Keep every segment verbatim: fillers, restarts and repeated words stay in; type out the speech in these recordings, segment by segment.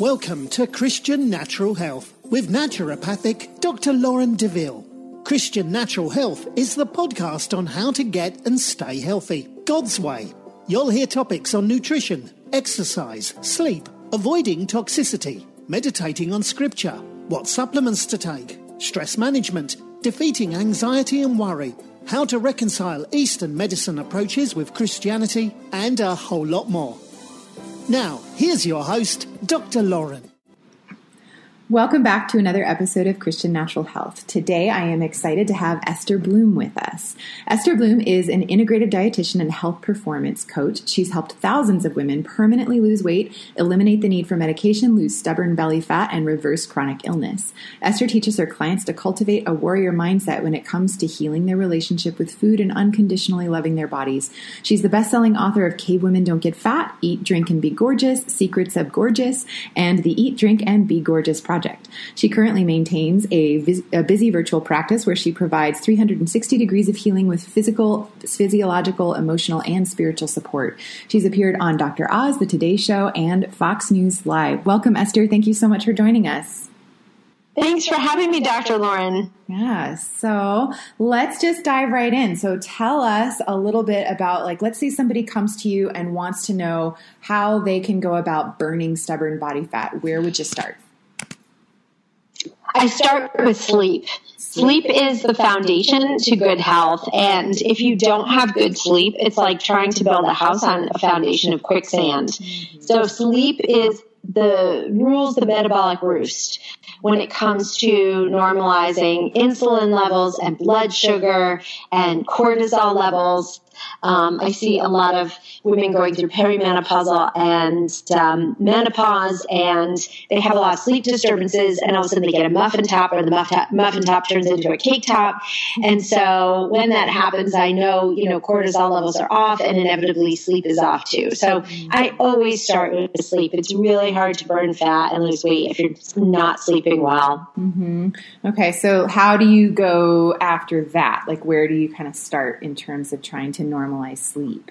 Welcome to Christian Natural Health with naturopathic Doctor Lauren DeVille. Christian Natural Health is the podcast on how to get and stay healthy, God's way. You'll hear topics on nutrition, exercise, sleep, avoiding toxicity, meditating on scripture, what supplements to take, stress management, defeating anxiety and worry, how to reconcile Eastern medicine approaches with Christianity, and a whole lot more. Now, here's your host, Doctor Lauren. Welcome back to another episode of Christian Natural Health. Today, I am excited to have Esther Bloom with us. Esther Bloom is an integrative dietitian and health performance coach. She's helped thousands of women permanently lose weight, eliminate the need for medication, lose stubborn belly fat, and reverse chronic illness. Esther teaches her clients to cultivate a warrior mindset when it comes to healing their relationship with food and unconditionally loving their bodies. She's the best-selling author of Cave Women Don't Get Fat, Eat, Drink, and Be Gorgeous, Secrets of Gorgeous, and the Eat, Drink, and Be Gorgeous Project. She currently maintains a, vis- a busy virtual practice where she provides three hundred sixty degrees of healing with physical, physiological, emotional, and spiritual support. She's appeared on Doctor Oz, The Today Show, and Fox News Live. Welcome, Esther. Thank you so much for joining us. Thanks for having me, Doctor Lauren. Yeah, so let's just dive right in. So tell us a little bit about, like, let's say somebody comes to you and wants to know how they can go about burning stubborn body fat. Where would you start? I start with sleep. Sleep is the foundation to good health, and if you don't have good sleep, it's like trying to build a house on a foundation of quicksand. So sleep is the rules the metabolic roost when it comes to normalizing insulin levels and blood sugar and cortisol levels. Um, I see a lot of women going through perimenopausal and um, menopause, and they have a lot of sleep disturbances, and all of a sudden they get a muffin top, or the muffin top, muffin top turns into a cake top. And so when that happens, I know, you know, cortisol levels are off, and inevitably sleep is off too. So I always start with sleep. It's really hard to burn fat and lose weight if you're not sleeping well. Mm-hmm. Okay, so how do you go after that? Like, where do you kind of start in terms of trying to normalize sleep?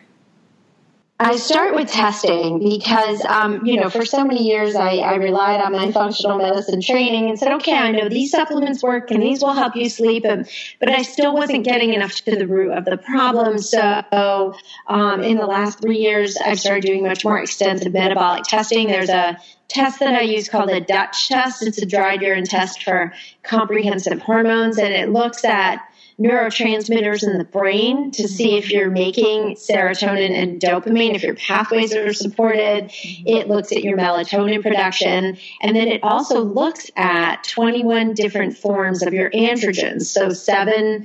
I start with testing because, um, you know, for so many years I, I relied on my functional medicine training and said, okay, I know these supplements work and these will help you sleep, and, but I still wasn't getting enough to the root of the problem. So um, in the last three years, I've started doing much more extensive metabolic testing. There's a test that I use called a Dutch test. It's a dried urine test for comprehensive hormones, and it looks at neurotransmitters in the brain to see if you're making serotonin and dopamine, if your pathways are supported. It looks at your melatonin production. And then it also looks at twenty-one different forms of your androgens. So seven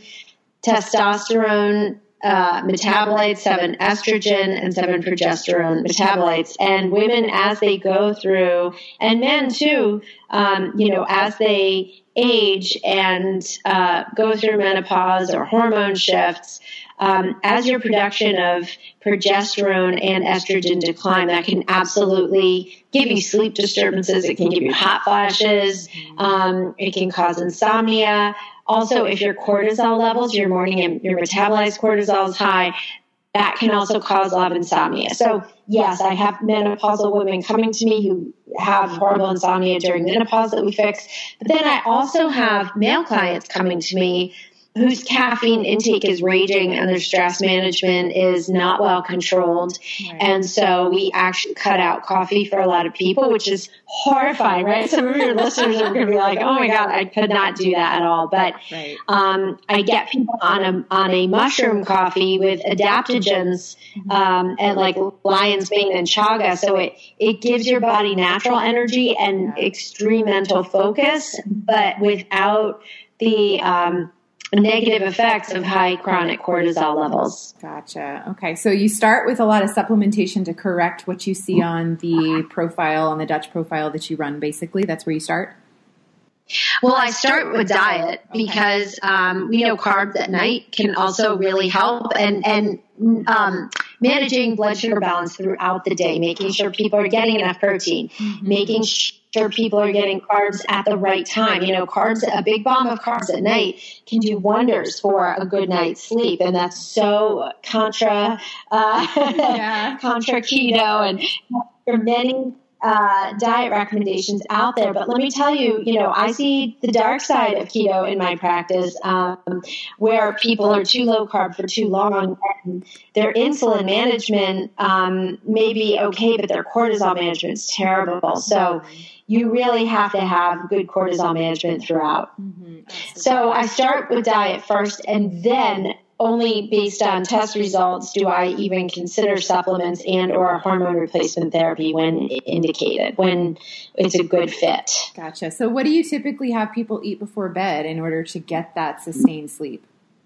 testosterone uh, metabolites, seven estrogen, and seven progesterone metabolites. And women, as they go through, and men too, um, you know, as they age and uh, go through menopause or hormone shifts, um, as your production of progesterone and estrogen decline, that can absolutely give you sleep disturbances. It can give you hot flashes. Um, it can cause insomnia. Also, if your cortisol levels, your morning and your metabolized cortisol is high, that can also cause a lot of insomnia. So, yes, I have menopausal women coming to me who have horrible insomnia during menopause that we fix. But then I also have male clients coming to me whose caffeine intake is raging and their stress management is not well controlled. Right. And so we actually cut out coffee for a lot of people, which is horrifying, right? Some of your listeners are going to be like, oh my God, I could not do that at all. But right. um, I get people on a, on a mushroom coffee with adaptogens um, and like lion's mane and chaga. So it, it gives your body natural energy and yeah. extreme mental focus, but without the um, negative effects of high chronic cortisol levels. Gotcha. Okay. So you start with a lot of supplementation to correct what you see on the profile, on the Dutch profile that you run, basically. That's where you start? Well, I start with diet because, um, we know carbs at night can also really help, and, and, um, managing blood sugar balance throughout the day, making sure people are getting enough protein, mm-hmm. making sure people are getting carbs at the right time. You know, carbs, a big bomb of carbs at night can do wonders for a good night's sleep. And that's so contra, uh, yeah. contra keto. And for many uh, diet recommendations out there. But let me tell you, you know, I see the dark side of keto in my practice, um, where people are too low carb for too long, and their insulin management um, may be okay, but their cortisol management is terrible. So you really have to have good cortisol management throughout. Mm-hmm. So I start with diet first, and then only based on test results do I even consider supplements and or hormone replacement therapy when indicated, when it's a good fit. Gotcha. So what do you typically have people eat before bed in order to get that sustained sleep?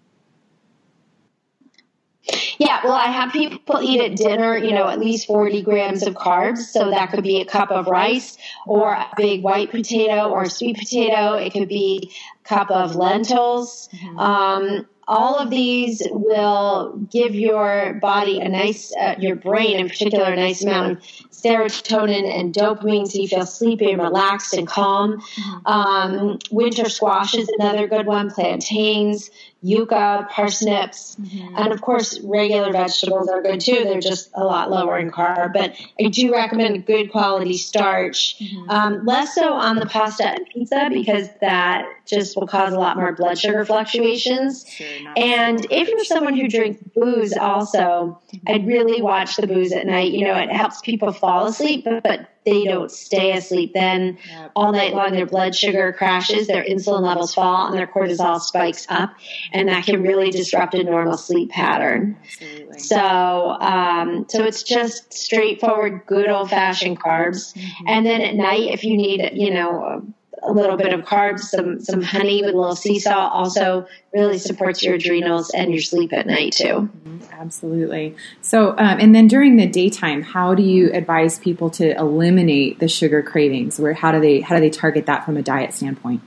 Yeah, well, I have people eat at dinner, you know, at least forty grams of carbs. So that could be a cup of rice or a big white potato or a sweet potato. It could be a cup of lentils. Mm-hmm. Um, all of these will give your body a nice, uh, your brain in particular, a nice amount of serotonin and dopamine, so you feel sleepy and relaxed and calm. Mm-hmm. Um, winter squash is another good one, plantains, yucca, parsnips, mm-hmm. and of course regular vegetables are good too. They're just a lot lower in carb, but I do recommend a good quality starch. Mm-hmm. Um, less so on the pasta and pizza because that just will cause a lot more blood sugar fluctuations. Sure, and if you're someone who drinks booze also, mm-hmm. I'd really watch the booze at night. You know, it helps people fall asleep, but, but they don't stay asleep. Then yep. all night long their blood sugar crashes, their insulin levels fall, and their cortisol spikes up. And that can really disrupt a normal sleep pattern. Absolutely. So, um, so it's just straightforward, good old-fashioned carbs. Mm-hmm. And then at night, if you need, you know, a little bit of carbs, some some honey with a little sea salt also really supports your adrenals and your sleep at night too. Mm-hmm. Absolutely. So, um, and then during the daytime, how do you advise people to eliminate the sugar cravings? Where how do they how do they target that from a diet standpoint?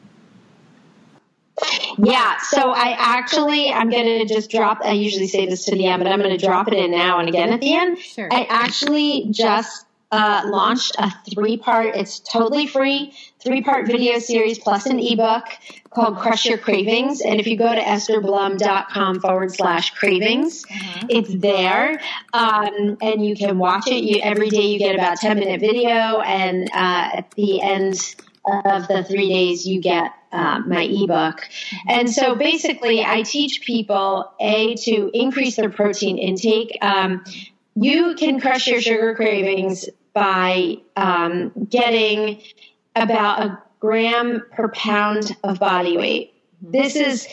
Yeah, so I actually, I'm going to just drop, I usually say this to the end, but I'm going to drop it in now and again at the end. Sure. I actually just uh, launched a three-part, it's totally free, three-part video series plus an ebook called Crush Your Cravings. And if you go to estherblum.com forward slash cravings, uh-huh. it's there. Um, and you can watch it. You, every day you get about a ten-minute video, and uh, at the end of the three days you get uh, my ebook. And so basically I teach people, A, to increase their protein intake. Um, you can crush your sugar cravings by um, getting about a gram per pound of body weight. This is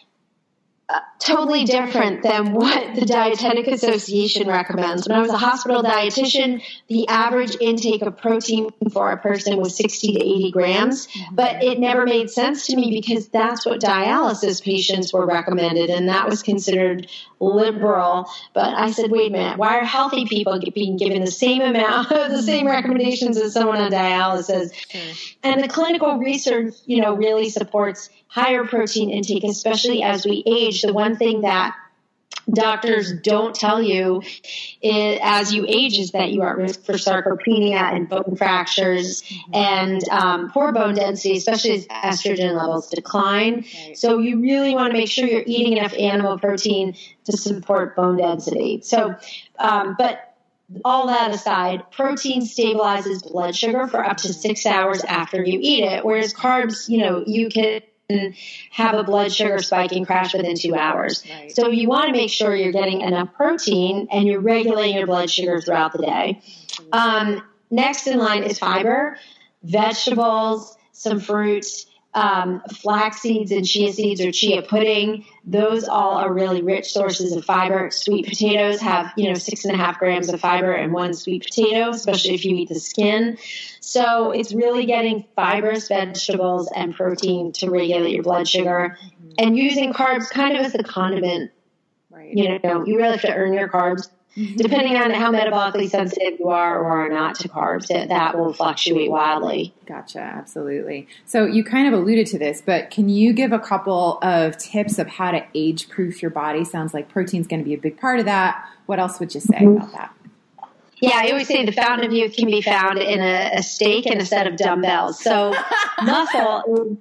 Uh, totally different than what the Dietetic Association recommends. When I was a hospital dietitian, the average intake of protein for a person was sixty to eighty grams, but it never made sense to me because that's what dialysis patients were recommended, and that was considered liberal. But I said, wait a minute, why are healthy people being given the same amount, the same recommendations as someone on dialysis? And the clinical research, you know, really supports higher protein intake, especially as we age. The one thing that doctors don't tell you is, as you age, is that you are at risk for sarcopenia and bone fractures and um, poor bone density, especially as estrogen levels decline. Right. So you really want to make sure you're eating enough animal protein to support bone density. So, um, but all that aside, protein stabilizes blood sugar for up to six hours after you eat it, whereas carbs, you know, you can have a blood sugar spike and crash within two hours. Right. So you want to make sure you're getting enough protein and you're regulating your blood sugar throughout the day. Um, next in line is fiber, vegetables, some fruits, um, flax seeds and chia seeds or chia pudding. Those all are really rich sources of fiber. Sweet potatoes have, you know, six and a half grams of fiber in one sweet potato, especially if you eat the skin. So it's really getting fibrous vegetables and protein to regulate your blood sugar, mm-hmm. and using carbs kind of as a condiment. Right. You know, you really have to earn your carbs. Mm-hmm. Depending on how metabolically sensitive you are or are not to carbs, that, that will fluctuate wildly. Gotcha. Absolutely. So you kind of alluded to this, but can you give a couple of tips of how to age-proof your body? Sounds like protein's going to be a big part of that. What else would you say mm-hmm. about that? Yeah, I always say the fountain of youth can be found in a, a steak and a set of dumbbells. So muscle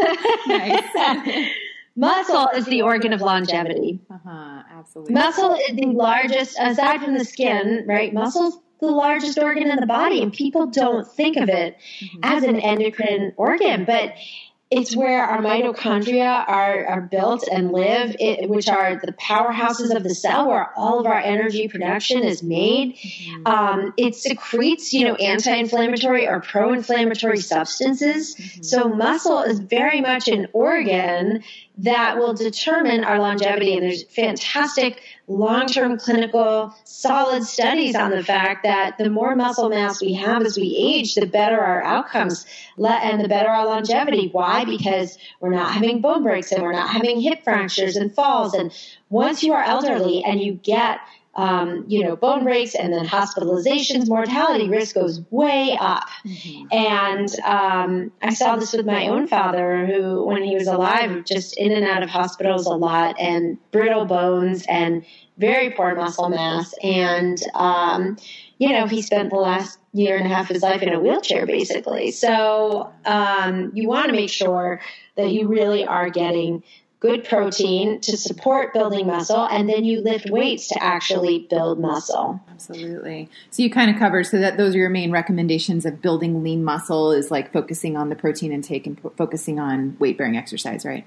is muscle is the organ of longevity. Uh-huh, absolutely. Muscle is the largest, aside from the skin, right? Muscle's the largest organ in the body, and people don't think of it mm-hmm. as an endocrine organ, but it's where our mitochondria are, are built and live, it, which are the powerhouses of the cell where all of our energy production is made. Mm-hmm. Um, it secretes, you know, anti-inflammatory or pro-inflammatory substances. Mm-hmm. So muscle is very much an organ that will determine our longevity. And there's fantastic long-term clinical solid studies on the fact that the more muscle mass we have as we age, the better our outcomes and the better our longevity. Why? Because we're not having bone breaks and we're not having hip fractures and falls. And once you are elderly and you get Um, you know, bone breaks and then hospitalizations, mortality risk goes way up. Mm-hmm. And um, I saw this with my own father, who, when he was alive, just in and out of hospitals a lot, and brittle bones and very poor muscle mass. And, um, you know, he spent the last year and a half of his life in a wheelchair, basically. So um, you want to make sure that you really are getting good protein to support building muscle, and then you lift weights to actually build muscle. Absolutely. So you kind of covered, so that those are your main recommendations of building lean muscle is like focusing on the protein intake and p- focusing on weight-bearing exercise, right?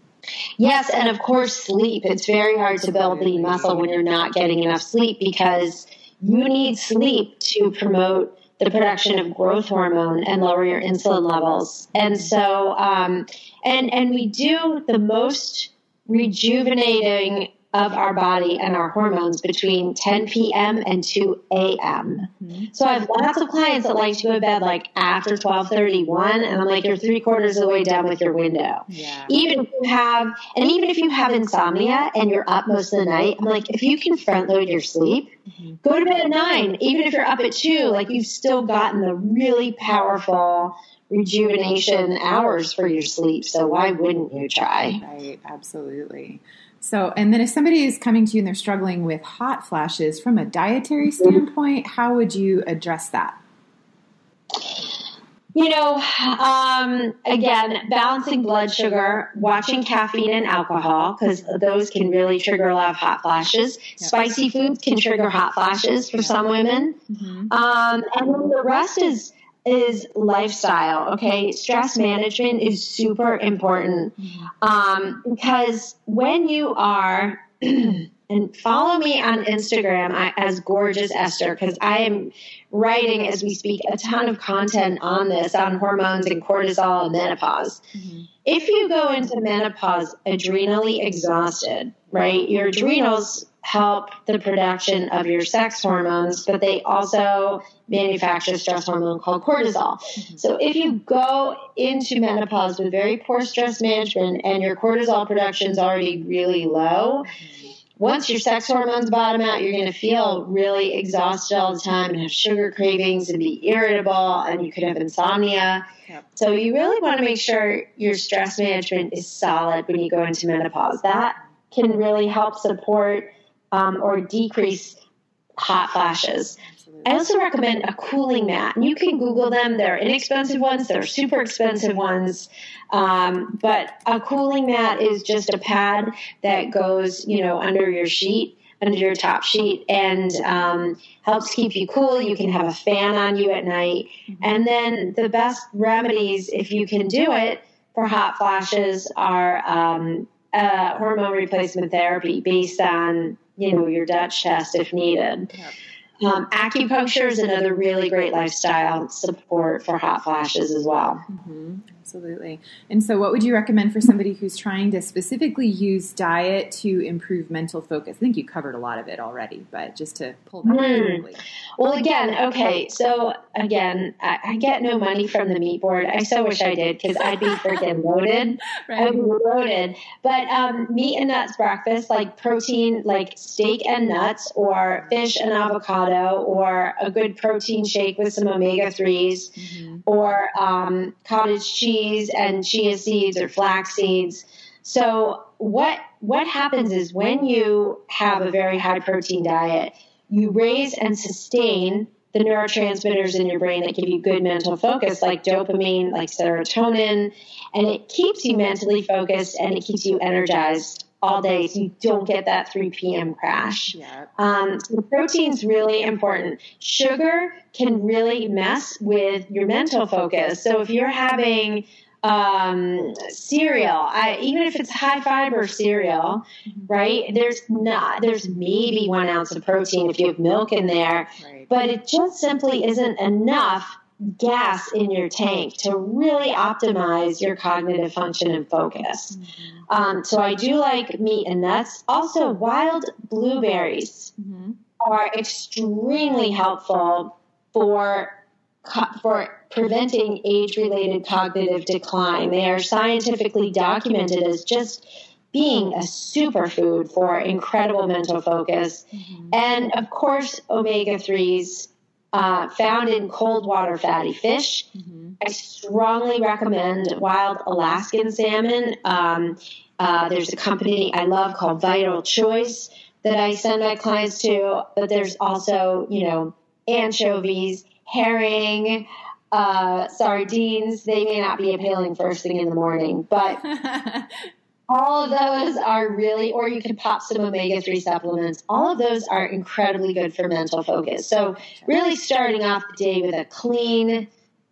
Yes, and of course sleep. It's very hard to build lean muscle when you're not getting enough sleep, because you need sleep to promote the production of growth hormone and lower your insulin levels. And so, um, and, and we do the most rejuvenating of our body and our hormones between ten p.m. and two a.m. Mm-hmm. So I have lots of clients that like to go to bed like after twelve thirty-one, and I'm like, you're three quarters of the way done with your window. Yeah. Even if you have, and even if you have insomnia and you're up most of the night, I'm like, if you can front load your sleep, mm-hmm. go to bed at nine. Even if you're up at two, like you've still gotten the really powerful rejuvenation hours for your sleep. So why wouldn't you try? Right, absolutely. So, and then if somebody is coming to you and they're struggling with hot flashes from a dietary standpoint, how would you address that? You know, um, again, balancing blood sugar, watching caffeine and alcohol, because those can really trigger a lot of hot flashes. Yep. Spicy foods can trigger hot flashes for some women. Mm-hmm. Um, and then the rest is is lifestyle, okay? Stress management is super important um, because when you are, and follow me on Instagram I, as Gorgeous Esther, because I am writing as we speak a ton of content on this, on hormones and cortisol and menopause. Mm-hmm. If you go into menopause adrenally exhausted, right, your adrenals help the production of your sex hormones, but they also manufacture stress hormone called cortisol. Mm-hmm. So if you go into menopause with very poor stress management and your cortisol production is already really low, mm-hmm. once your sex hormones bottom out, you're going to feel really exhausted all the time and have sugar cravings and be irritable, and you could have insomnia. Yep. So you really want to make sure your stress management is solid when you go into menopause. That can really help support Um, or decrease hot flashes. Absolutely. I also recommend a cooling mat. And you can Google them. There are inexpensive ones. There are super expensive ones. Um, but a cooling mat is just a pad that goes, you know, under your sheet, under your top sheet, and um, helps keep you cool. You can have a fan on you at night. Mm-hmm. And then the best remedies, if you can do it, for hot flashes are um, uh, hormone replacement therapy based on, you know, your Dutch test if needed. Yep. Um, acupuncture is another really great lifestyle support for hot flashes as well. Mm-hmm. Absolutely. And so what would you recommend for somebody who's trying to specifically use diet to improve mental focus? I think you covered a lot of it already, but just to pull that mm. quickly. Well, again, okay, so again, I, I get no money from the meat board. I so wish I did, because I'd be freaking loaded. right. I'd be loaded. But um, meat and nuts breakfast, like protein, like steak and nuts, or fish and avocado, or a good protein shake with some omega threes, mm-hmm. or um, cottage cheese and chia seeds or flax seeds. So what what happens is when you have a very high protein diet, you raise and sustain the neurotransmitters in your brain that give you good mental focus, like dopamine, like serotonin, and it keeps you mentally focused and it keeps you energized all day so you don't get that three p.m. crash. Yeah. Um, so protein's really important. Sugar can really mess with your mental focus. So if you're having um, cereal, I, even if it's high fiber cereal, right, there's not, there's maybe one ounce of protein if you have milk in there, Right. but it just simply isn't enough gas in your tank to really optimize your cognitive function and focus. Mm-hmm. Um, so I do like meat and nuts. Also, wild blueberries Mm-hmm. are extremely helpful for co- for preventing age-related cognitive decline. They are scientifically documented as just being a superfood for incredible mental focus. Mm-hmm. And, of course, omega threes uh, found in cold water fatty fish. Mm-hmm. I strongly recommend wild Alaskan salmon. Um, uh, there's a company I love called Vital Choice that I send my clients to, but there's also, you know, anchovies, herring, uh, sardines. They may not be appealing first thing in the morning, but all of those are really, or you can pop some omega three supplements. All of those are incredibly good for mental focus. So really starting off the day with a clean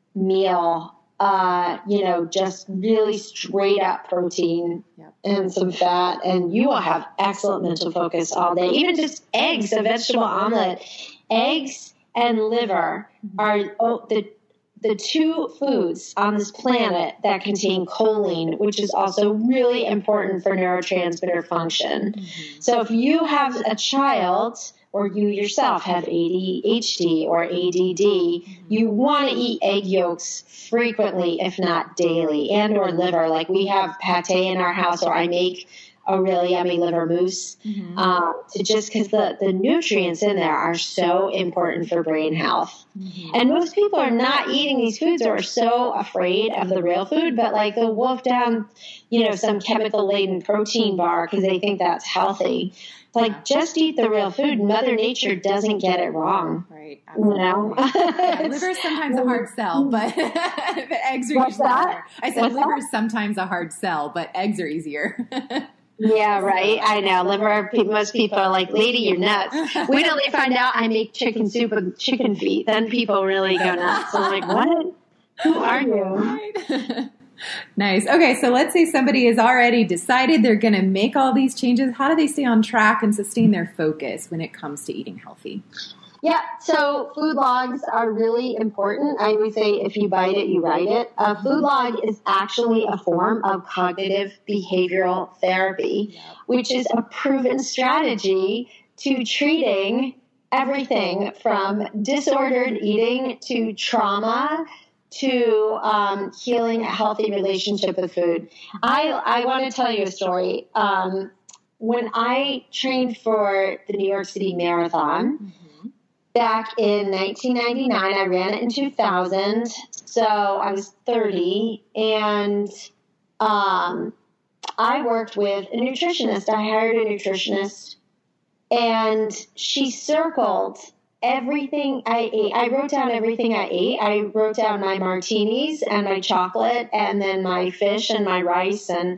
meal, uh, you know, just really straight up protein Yep. and some fat, and you will have excellent mental focus all day. Even just eggs, a vegetable omelet. Eggs and liver are oh, the the two foods on this planet that contain choline, which is also really important for neurotransmitter function. Mm-hmm. So if you have a child or you yourself have A D H D or A D D, Mm-hmm. you want to eat egg yolks frequently, if not daily, and or liver. Like we have pate in our house, or I make a really yummy liver mousse, Mm-hmm. um, to just because the, the nutrients in there are so important for brain health. Mm-hmm. And most people are not eating these foods or are so afraid of the real food, but like they'll wolf down, you know, some chemical laden protein bar because they think that's healthy. It's like, Yeah. just eat the real food. Mother Nature doesn't get it wrong. Right. You know? Yeah, liver is sometimes a hard sell, but the eggs are What's usually that? better. I said What's liver that? is sometimes a hard sell, but eggs are easier. Yeah, right. I know. Liver. pe- Most people are like, "Lady, you're nuts." Wait till they find out I make chicken soup with chicken feet. Then people really go nuts. I'm like, "What? Who are you?" Right. Nice. Okay, so let's say somebody has already decided they're going to make all these changes. How do they stay on track and sustain their focus when it comes to eating healthy? Yeah, so food logs are really important. I always say if you bite it, you write it. A food log is actually a form of cognitive behavioral therapy, which is a proven strategy to treating everything from disordered eating to trauma to um, healing a healthy relationship with food. I, I want to tell you a story. Um, when I trained for the New York City Marathon, Mm-hmm. back in nineteen ninety-nine, I ran it in two thousand, so I was thirty, and um, I worked with a nutritionist. I hired a nutritionist, and she circled everything I ate. I wrote down everything I ate. I wrote down my martinis and my chocolate, and then my fish and my rice, and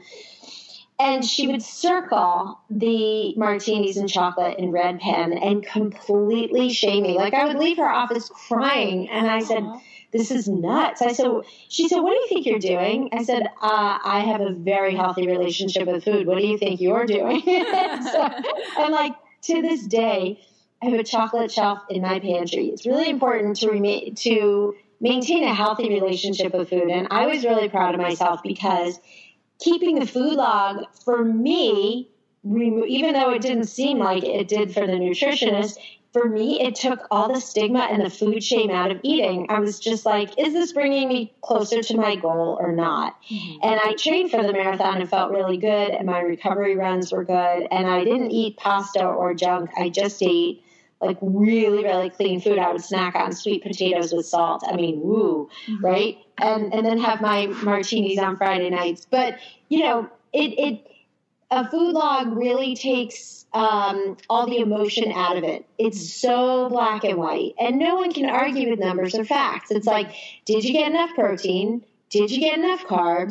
And she would circle the martinis and chocolate in red pen and completely shame me. Like I would leave her office crying, and I said, "This is nuts." I said, "She said, what do you think you're doing?" I said, uh, "I have a very healthy relationship with food. What do you think you're doing?" so, and like to this day, I have a chocolate shelf in my pantry. It's really important to remain to maintain a healthy relationship with food, and I was really proud of myself because keeping the food log for me, even though it didn't seem like it did for the nutritionist, for me, it took all the stigma and the food shame out of eating. I was just like, is this bringing me closer to my goal or not? Mm-hmm. And I trained for the marathon and felt really good, and my recovery runs were good, and I didn't eat pasta or junk. I just ate like really, really clean food. I would snack on sweet potatoes with salt. I mean, woo, mm-hmm. right? And and then have my martinis on Friday nights. But, you know, it, it a food log really takes um, all the emotion out of it. It's so black and white. And no one can argue with numbers or facts. It's like, did you get enough protein? Did you get enough carbs?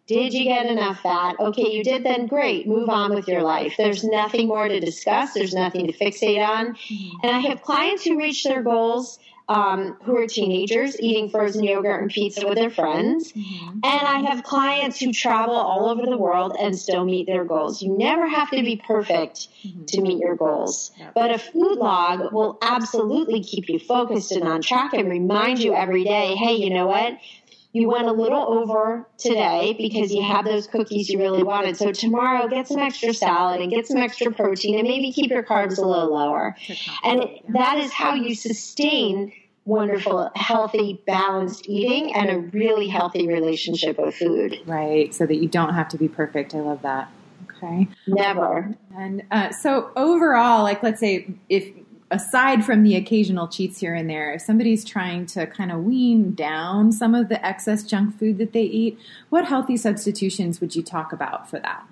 Did you get enough fat? Okay, you did, then great. Move on with your life. There's nothing more to discuss. There's nothing to fixate on. Mm-hmm. And I have clients who reach their goals um, who are teenagers eating frozen yogurt and pizza with their friends. Mm-hmm. And I have clients who travel all over the world and still meet their goals. You never have to be perfect mm-hmm. to meet your goals. Yep. But a food log will absolutely keep you focused and on track and remind you every day, hey, you know what? You went a little over today because you had those cookies you really wanted. So tomorrow, get some extra salad and get some extra protein and maybe keep your carbs a little lower. And that is how you sustain wonderful, healthy, balanced eating and a really healthy relationship with food. Right, so that you don't have to be perfect. I love that. Okay. Never. And uh, so overall, like let's say if aside from the occasional cheats here and there, if somebody's trying to kind of wean down some of the excess junk food that they eat, what healthy substitutions would you talk about for that?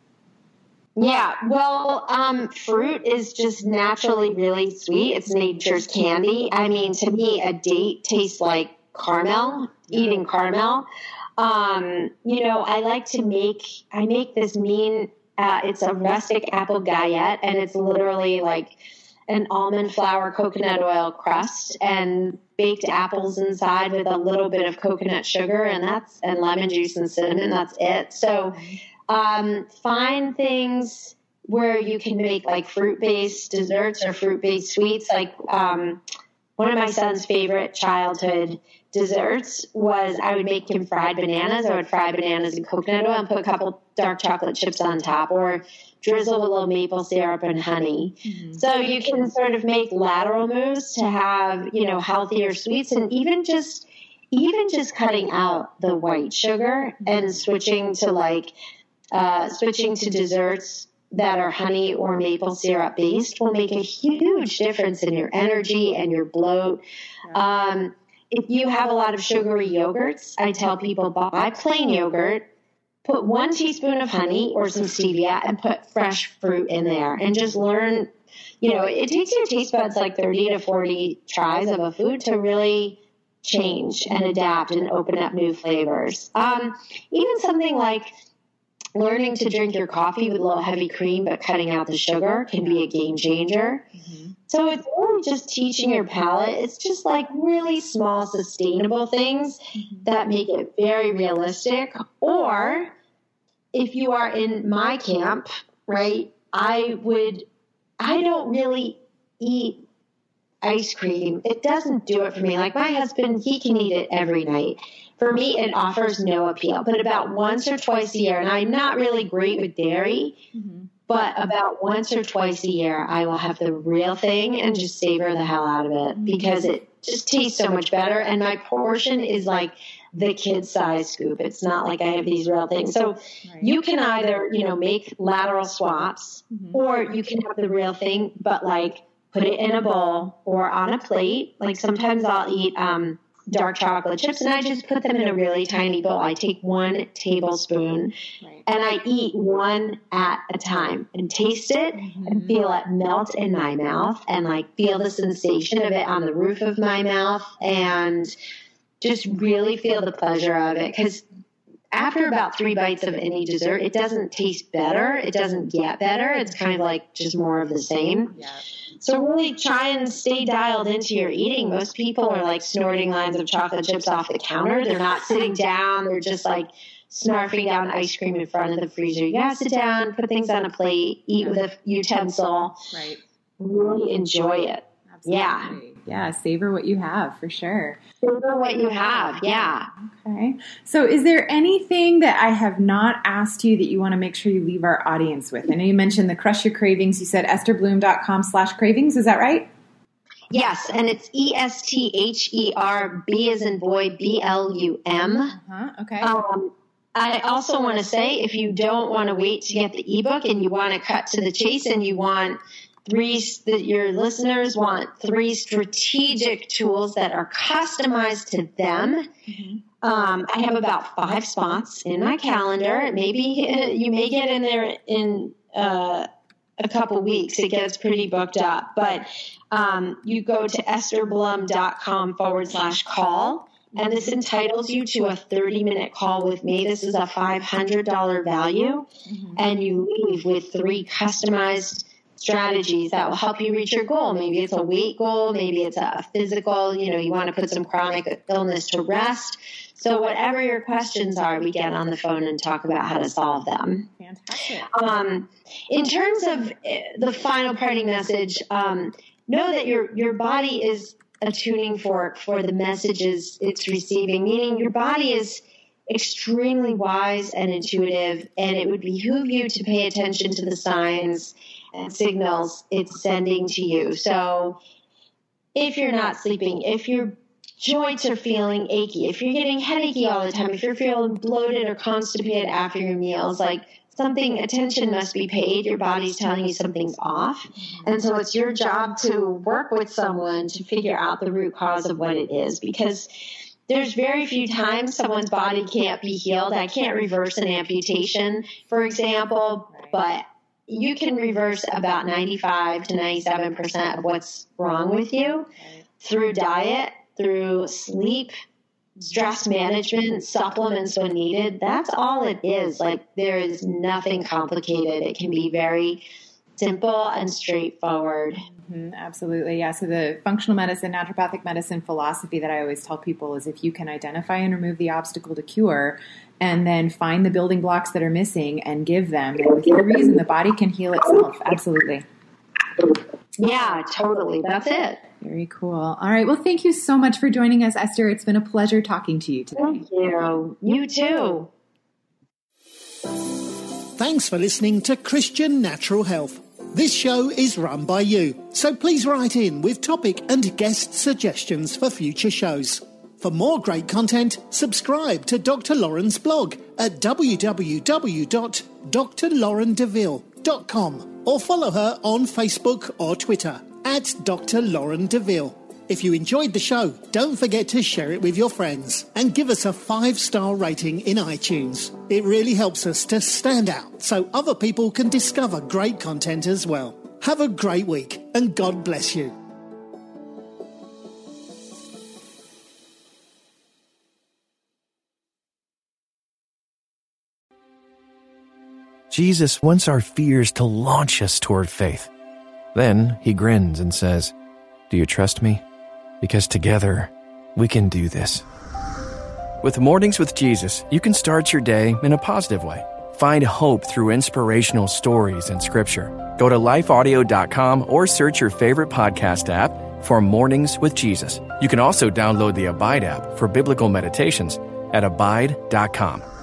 Yeah, well, um, fruit is just naturally really sweet. It's nature's candy. I mean, to me, a date tastes like caramel, eating caramel. Um, you know, I like to make, I make this mean, uh, it's a rustic apple galette, and it's literally like an almond flour coconut oil crust and baked apples inside with a little bit of coconut sugar, and that's and lemon juice and cinnamon. That's it. So um, find things where you can make like fruit-based desserts or fruit-based sweets. Like um, one of my son's favorite childhood desserts was I would make him fried bananas. I would fry bananas in coconut oil and put a couple dark chocolate chips on top, or drizzle with a little maple syrup and honey. Mm-hmm. So you can sort of make lateral moves to have, you know, healthier sweets, and even just, even just cutting out the white sugar and switching to like, uh, switching to desserts that are honey or maple syrup based will make a huge difference in your energy and your bloat. Um, if you have a lot of sugary yogurts, I tell people buy plain yogurt, put one teaspoon of honey or some stevia, and put fresh fruit in there, and just learn, you know, it takes your taste buds like thirty to forty tries of a food to really change and adapt and open up new flavors. Um, even something like learning to drink your coffee with a little heavy cream, but cutting out the sugar can be a game changer. Mm-hmm. So it's really just teaching your palate. It's just like really small, sustainable things that make it very realistic. Or if you are in my camp, right, I would, I don't really eat ice cream. It doesn't do it for me. Like my husband, he can eat it every night. For me, it offers no appeal, but about once or twice a year, and I'm not really great with dairy, mm-hmm. but about once or twice a year, I will have the real thing and just savor the hell out of it because it just tastes so much better. And my portion is like the kid size scoop. It's not like I have these real things. So right. you can either, you know, make lateral swaps mm-hmm. or you can have the real thing, but like put it in a bowl or on a plate. Like sometimes I'll eat, um, dark chocolate chips, and I just put them in a really tiny bowl. I take one tablespoon right. and I eat one at a time and taste it mm-hmm. and feel it melt in my mouth and like feel the sensation of it on the roof of my mouth and just really feel the pleasure of it. Because after about three bites of any dessert, it doesn't taste better. It doesn't get better. It's kind of like just more of the same. Yeah. So really try and stay dialed into your eating. Most people are like snorting lines of chocolate chips off the counter. They're not sitting down. They're just like snarfing down ice cream in front of the freezer. You gotta sit down, put things on a plate, eat with a utensil. Right. Really enjoy it. Absolutely. Yeah. Yeah, savor what you have for sure. Savor what you have, yeah. Okay. So is there anything that I have not asked you that you want to make sure you leave our audience with? I know you mentioned the Crush Your Cravings. You said estherblum.com slash cravings. Is that right? Yes, and it's E S T H E R B as in boy, B L U M. Uh-huh. Okay. Um, I also want to say if you don't want to wait to get the ebook and you want to cut to the chase and you want three that your listeners want three strategic tools that are customized to them. Mm-hmm. Um, I have about five spots in my calendar. Maybe uh, you may get in there in uh, a couple weeks. It gets pretty booked up, but um, you go to estherblum.com forward slash call And this entitles you to a thirty-minute call with me. This is a five hundred dollars value, mm-hmm. and you leave with three customized strategies that will help you reach your goal. Maybe it's a weight goal. Maybe it's a physical, you know, you want to put some chronic illness to rest. So whatever your questions are, we get on the phone and talk about how to solve them. Fantastic. Um, in terms of the final parting message, um, know that your, your body is attuning for, for the messages it's receiving, meaning your body is extremely wise and intuitive, and it would behoove you to pay attention to the signs and signals it's sending to you. So if you're not sleeping, if your joints are feeling achy, if you're getting headachy all the time, if you're feeling bloated or constipated after your meals, like something, attention must be paid. Your body's telling you something's off. And so it's your job to work with someone to figure out the root cause of what it is, because there's very few times someone's body can't be healed. I can't reverse an amputation, for example, but you can reverse about ninety-five to ninety-seven percent of what's wrong with you through diet, through sleep, stress management, supplements when needed. That's all it is. Like, there is nothing complicated. It can be very simple and straightforward. Mm-hmm, absolutely. Yeah. So the functional medicine, naturopathic medicine philosophy that I always tell people is if you can identify and remove the obstacle to cure, and then find the building blocks that are missing and give them, and with your reason, the body can heal itself. Absolutely. Yeah, totally. That's it. Very cool. All right. Well, thank you so much for joining us, Esther. It's been a pleasure talking to you today. Thank you. You too. Thanks for listening to Christian Natural Health. This show is run by you, so please write in with topic and guest suggestions for future shows. For more great content, subscribe to Doctor Lauren's blog at w w w dot d r lauren deville dot com or follow her on Facebook or Twitter at Doctor Lauren Deville. If you enjoyed the show, don't forget to share it with your friends and give us a five-star rating in iTunes. It really helps us to stand out so other people can discover great content as well. Have a great week and God bless you. Jesus wants our fears to launch us toward faith. Then he grins and says, "Do you trust me? Because together we can do this." With Mornings with Jesus, you can start your day in a positive way. Find hope through inspirational stories and scripture. Go to life audio dot com or search your favorite podcast app for Mornings with Jesus. You can also download the Abide app for biblical meditations at abide dot com.